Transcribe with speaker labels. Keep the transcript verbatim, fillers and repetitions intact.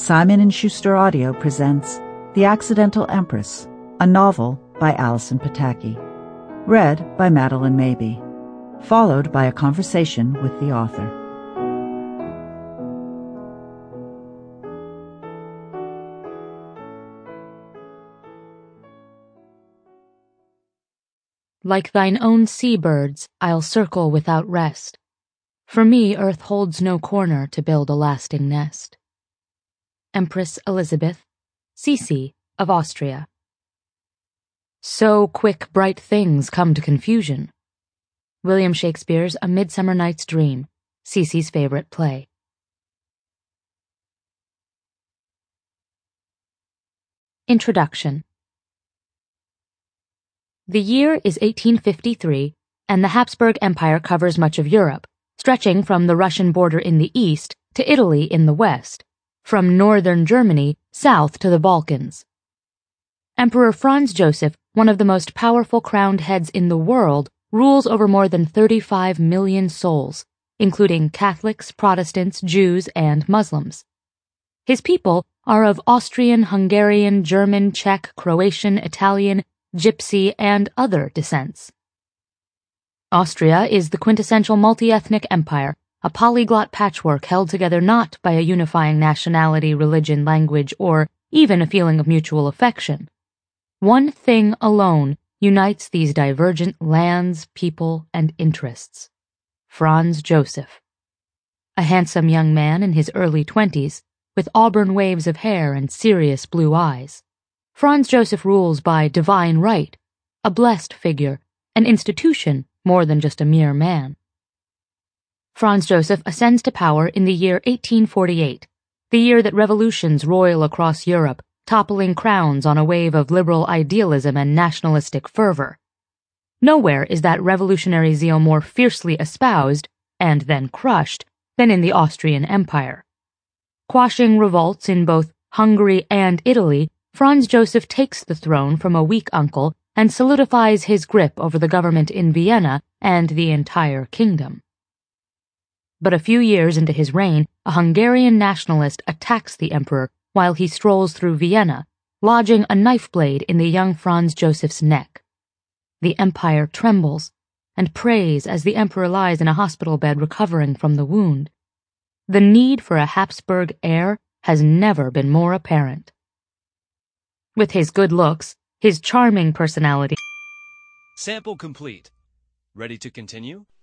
Speaker 1: Simon and Schuster Audio presents The Accidental Empress, a novel by Allison Pataki. Read by Madeline Mabey. Followed by a conversation with the author.
Speaker 2: Like thine own sea-birds, I'll circle without rest. For me, earth holds no corner to build a lasting nest. Empress Elizabeth, Sisi of Austria. So quick bright things come to confusion. William Shakespeare's A Midsummer Night's Dream, Sisi's favorite play. Introduction. The year is eighteen fifty-three, and the Habsburg Empire covers much of Europe, stretching from the Russian border in the east to Italy in the west, from northern Germany south to the Balkans. Emperor Franz Joseph, one of the most powerful crowned heads in the world, rules over more than thirty-five million souls, including Catholics, Protestants, Jews, and Muslims. His people are of Austrian, Hungarian, German, Czech, Croatian, Italian, Gypsy, and other descents. Austria is the quintessential multi-ethnic empire, a polyglot patchwork held together not by a unifying nationality, religion, language, or even a feeling of mutual affection. One thing alone unites these divergent lands, people, and interests: Franz Joseph. A handsome young man in his early twenties, with auburn waves of hair and serious blue eyes. Franz Joseph rules by divine right, a blessed figure, an institution more than just a mere man. Franz Joseph ascends to power in the year eighteen forty-eight, the year that revolutions roil across Europe, toppling crowns on a wave of liberal idealism and nationalistic fervor. Nowhere is that revolutionary zeal more fiercely espoused, and then crushed, than in the Austrian Empire. Quashing revolts in both Hungary and Italy, Franz Joseph takes the throne from a weak uncle and solidifies his grip over the government in Vienna and the entire kingdom. But a few years into his reign, a Hungarian nationalist attacks the emperor while he strolls through Vienna, lodging a knife blade in the young Franz Joseph's neck. The empire trembles and prays as the emperor lies in a hospital bed recovering from the wound. The need for a Habsburg heir has never been more apparent. With his good looks, his charming personality.
Speaker 3: Sample complete. Ready to continue?